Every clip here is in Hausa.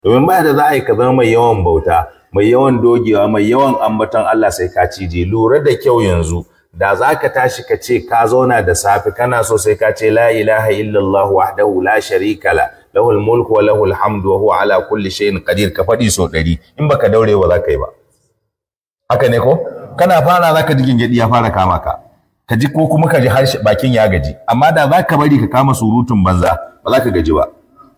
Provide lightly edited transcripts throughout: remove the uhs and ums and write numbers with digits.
domin ba da za a yi ka zama mai yawan bauta, mai yawan dogewa, mai yawan ambaton Allah sai ka cije. Lura da kyau yanzu, da za ka tashi ka ce ka zauna da safe kana so sai ka ce la ilaha illallah wahdahu la sharika la lahul mulku wa lahul hamdu wa huwa ala kulli shay'in qadir, ka faɗi so 100. In baka daure ba za ka yi ba. Haka ne ko? Kana fara za ka ji gingedi ya fara kama ka. Ka ji ko kuma ka ji harshe bakin ya gaji. Amma da za ka bari ka kama surutun banza ba za ka gaji ba.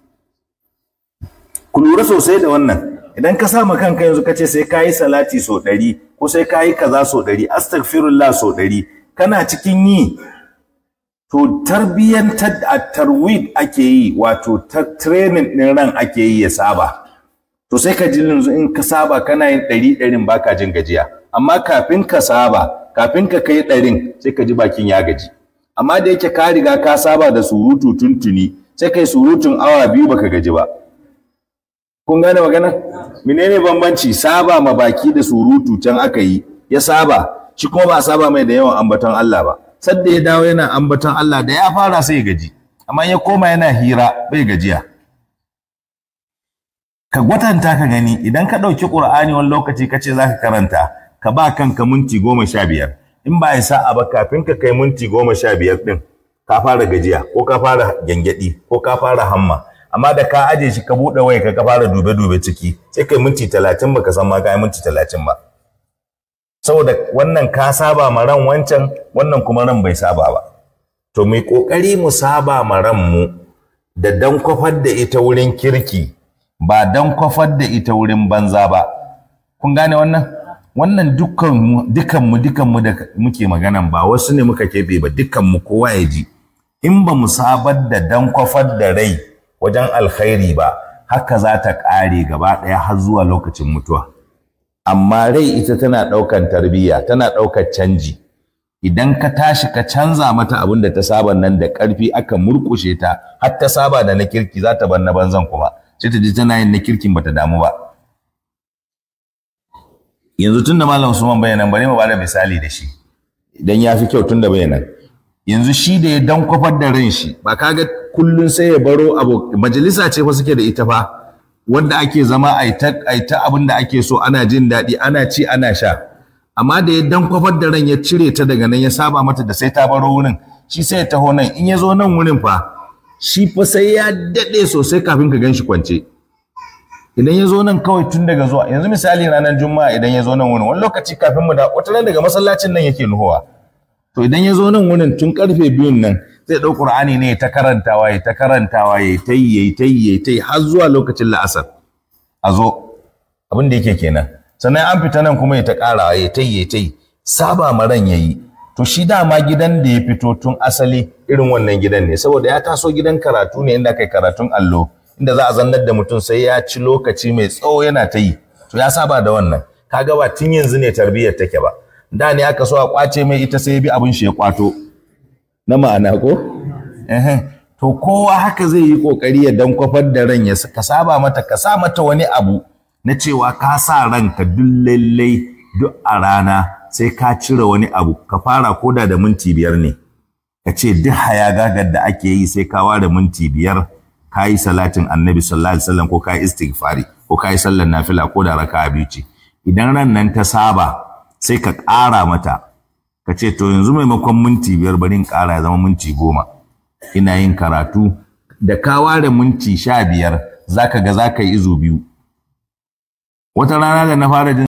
Ku lura sosai da wannan. Idan ka sa ma kanka yanzu ka ce sai ka yi salati so 100 ko sai ka yi kaza so 100, astaghfirullah so 100, kana cikin yi, to tarbiyyantar da tarwid ake yi, wato training din ran ake yi ya saba. To sai ka ji yanzu in ka saba kana yin 100 baka jin gajiya, amma kafin ka saba, kafin ka kai 100 sai ka ji bakin ya gaji. Amma da yake ka riga ka saba da surutu tuntuni, sai kai surutun awa 2 baka gaji ba. Kun gane magana? Menene bambanci? Saba ma baki da surutu can aka yi, ya saba, shi kuma ba saba mai da yawan ambaton Allah ba. Sadda ya dawo yana ambaton Allah da ya fara sai ya gaji, amma ya koma yana hira bai gajiya. Ka gwatanta ka gani, idan ka ɗauki Ƙur'ani wani lokaci ka ce za ka karanta, ka ba kanka minti 15. In ba ya sa'a ba kafin ka kai minti 15 ɗin, ka fara gajiya, ko ka fara gyangyaɗi, ko ka fara hamma. Amma da ka aje shi ka buɗe waya ka fara dube-dube ciki, sai kai minti 30 baka san ma kai minti 30 ba. Saboda wannan ka saba ma ran wancan, wannan kuma ran bai saba ba. To mai kokari mu saba ma ran mu da dan kwafar da ita wurin kirki, ba dan kwafar da ita wurin banza ba. Kun gane wannan? Wannan dukkan mu da muke maganan ba wasu ne muka kebe ba, dukkan mu kowa ya ji. In ba mu sabar da dan kwafar da rai wajen alkhairi ba, haka za ta ƙare gaba ɗaya har zuwa lokacin mutuwa. Amma rai ita tana ɗaukan tarbiyya, tana ɗaukar canji. Idan ka tashi ka canza mata abin da ta saba nan da ƙarfi, aka murƙushe ta har ta saba da na kirki, za ta bar na banzan kuma. Sai ta ji tana yin na kirkin bata damu ba. Yanzu tun da Malam Usman bayanan, bari mu bada misali da shi. Idan ya fi kyau tun da bayanan. Yanzu shi da ya dan kwafar da ran shi, ba kaga kullun sai ya baro abu, majalisa ce fa suke da ita fa, wanda ake zama aita abin da ake so, ana jin daɗi, ana ci ana sha. Amma da ya dan kwafar da ran ya cire ta daga nan, ya saba mata da sai ta baro wurin, shi sai ya taho nan. In ya zo nan wurin fa, shi fa sai ya daɗe sosai kafin ka gan shi kwance. Idan ya zo nan kawai tun daga zuwa, yanzu misali ranar Juma'a idan ya zo nan wurin, wani lokaci kafin mu da wata nan daga masallacin nan yake nuhowa. To idan ya zo nan wurin tun karfe 2 nan, zai ɗau Qur'ani ne ta karantawa, ya ta yi har zuwa lokacin la'asar. A zo, abin da yake kenan. Sannan an fita nan kuma ya ta ƙarawa, ya ta yi. Saba maran ya yi. To shi dama gidan da ya fito tun asali irin wannan gidan ne, saboda ya taso gidan karatu ne inda kai karatun allo, inda za a zannar da mutum sai ya ci lokaci mai tsawo yana ta yi. To ya saba da wannan. Kaga ba tun yanzu ne tarbiyyar take ba. Da ne aka so a kwace mai ita sai ya bi abin shi ya kwato. Na ma'ana ko? To kowa haka zai yi kokari ya dan kwafar da ran, ya ka saba mata, ka sa mata wani abu na cewa ka sa ranka duk lallai duk a rana sai ka cire wani abu, ka fara koda da minti 5 ne. Ka ce duk hayagagar da ake yi sai ka ware minti 5, ka yi salatin Annabi sallallahu alaihi wasallam, ko ka yi istighfari, ko ka yi sallar nafila, ko da raka'a 2 ce. Idan ran nan ta saba, sai ka ƙara mata, ka ce to yanzu maimakon minti 5 bari in ƙara ya zama minti 10. Ina yin karatu, da ka ware minti 15 zaka ga zaka yi izu 2. Wata rana da na fara jin